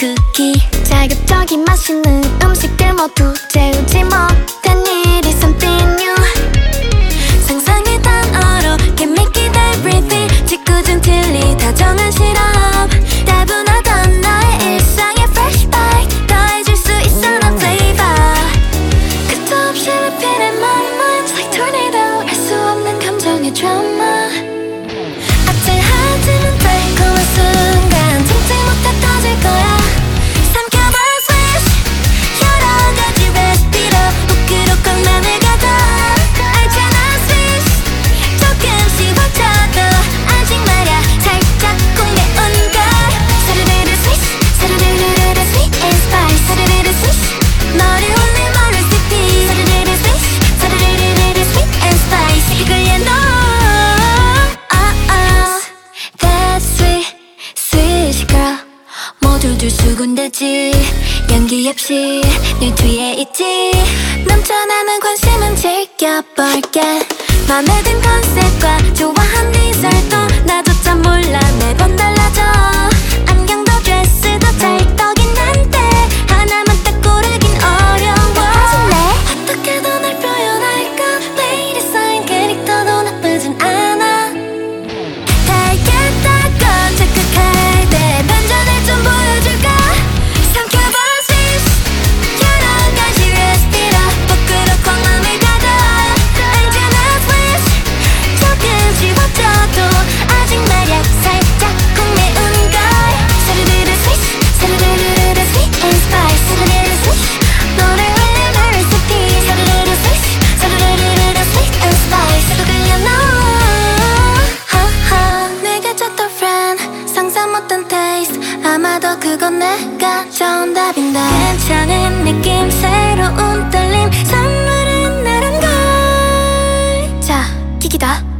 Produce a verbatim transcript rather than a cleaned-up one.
쿠키 자극적인 맛있는 음식들 모두 채우지 못한 일이 something new 상상의 단어로 can make it everything 짓궂은 틀리 다정한 실험 따분하던 너의 일상에 fresh bite 더해줄 수 있어 난 flavor 끝도 없이 repeating my mind like tornado 알 수 없는 감정의 drama 아찔하지만 달콤한 순간 참지 못해 터질 거야 삼켜봐 swish 여러 가지 레시피로 부끄러 꼭 맘을 가둬 알잖아 swish 조금씩 버텨도 아직 말야 살짝 꼭 매운 걸 사르르르 swish 사르르르르 sweet and spice 사르르르 swish 너를 올린 my recipe 사르르르 swish 사르르르르 sweet and spice 이걸야 너 That's sweet, sweet girl 모두들 수군대지 연기 없이 늘 뒤에 있지 넘쳐나는 관심은 즐겨볼게 맘에 든 컨셉과 좋아한 디저트도 나조차 몰라 매번 달라져 안경도 드레스도 찰떡인 한데 하나만 딱 고르긴 어려워 어떻게든 날 표현할까 Play the sign 캐릭터도 나쁘진 않아 달겠다고 착각할 때 반전을 좀 보여줄까 삼켜봐 swish 여러 가지 레시피로 부끄러 꼭 맘을 가둬 알잖아 swish 조금씩 버텨도 아직 말야 살짝 꼭 매운 걸 사르르르 swish 사르르르르 sweet and spice 사르르르 swish 너를 올린 my recipe 사르르르 swish 사르르르르 sweet and spice 그걸야 너 내가 찾던 friend 상상 못한 taste 아마도 그건 내가 정답인데 괜찮은 느낌 새로운 떨림 선물은 나란 걸 자, 킥이다